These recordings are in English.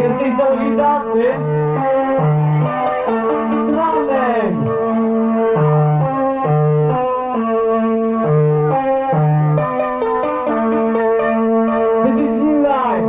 can see some of you dancing. Come on then. This is New Life.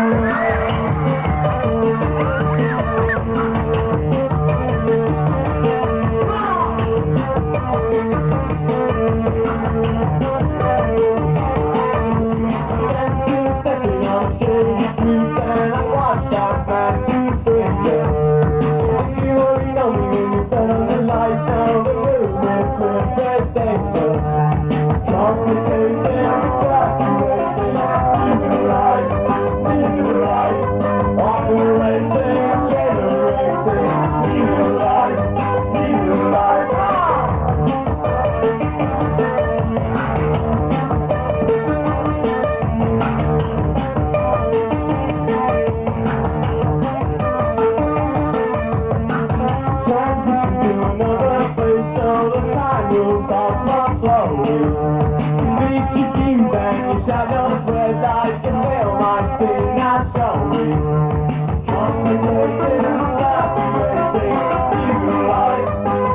Shadows where I can feel my skin naturally. Complicated and fascinating. New life,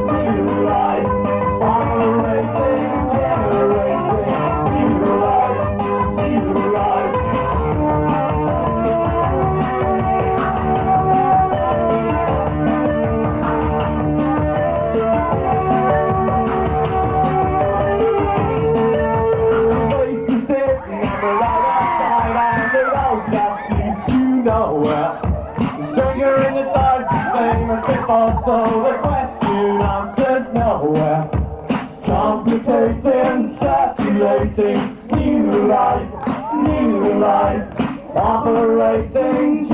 operating, generating. New life. Sugar in the dark, thing, a pitfall, so the question answers nowhere. Complicating, circulating, new life, operating.